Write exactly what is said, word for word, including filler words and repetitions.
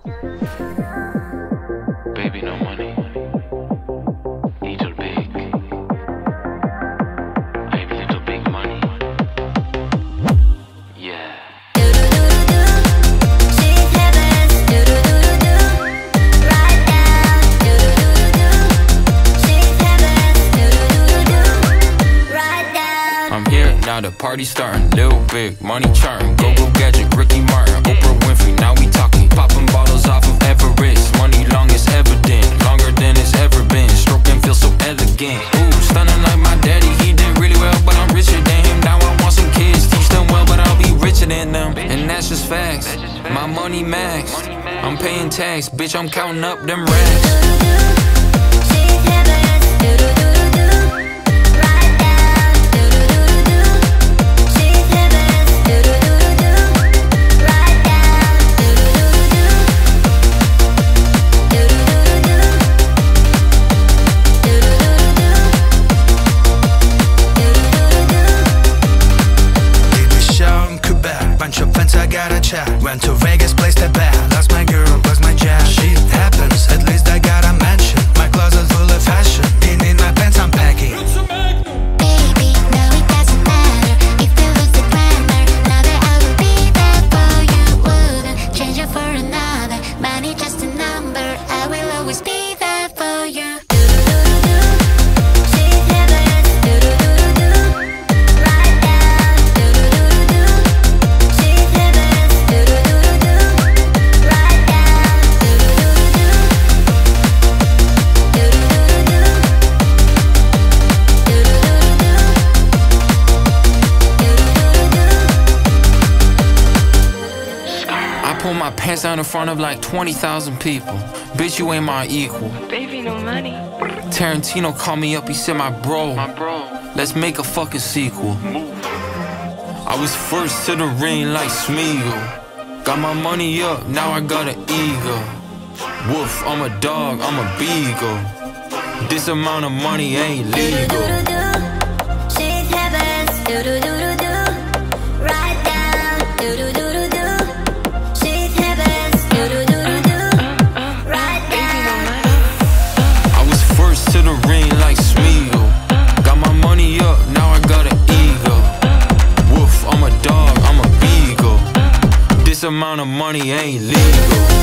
Baby, no money. Little big. I have little big money. Yeah. I'm here, now the party starting. Little big, money charting. Go go gadget, Ricky Martin, Oprah Winfrey. Now we talking. Popping bottles off of Everest. Money long as evident, longer than it's ever been. Stroking feels so elegant. Ooh, stunning like my daddy. He did really well, but I'm richer than him. Now I want some kids, teach them well, but I'll be richer than them. And that's just facts. My money max. I'm paying tax, bitch. I'm counting up them racks. I got a chat. Went to Vegas, placed a bet. Lost my girl, lost my jazz. Shit happens, at least I got a mansion. My closet full of fashion. In in my pants I'm packing. Baby, no it doesn't matter if you lose the glamour. Now that I will be there for you, wouldn't change it for another. Money just a number, I will always be there for you. Pull my pants down in front of like twenty thousand people. Bitch, you ain't my equal. Baby, no money. Tarantino called me up, he said, my bro, My bro. let's make a fucking sequel. I was first to the ring like Smeagol. Got my money up, now I got an ego. Woof, I'm a dog, I'm a beagle. This amount of money ain't legal. Shit happens, do do do do do. Right down, do do do do do. Shit happens, do do do do do. Right down. I was first to the ring like Smeagol. Got my money up, now I got an ego. Woof, I'm a dog, I'm a beagle. This amount of money ain't legal.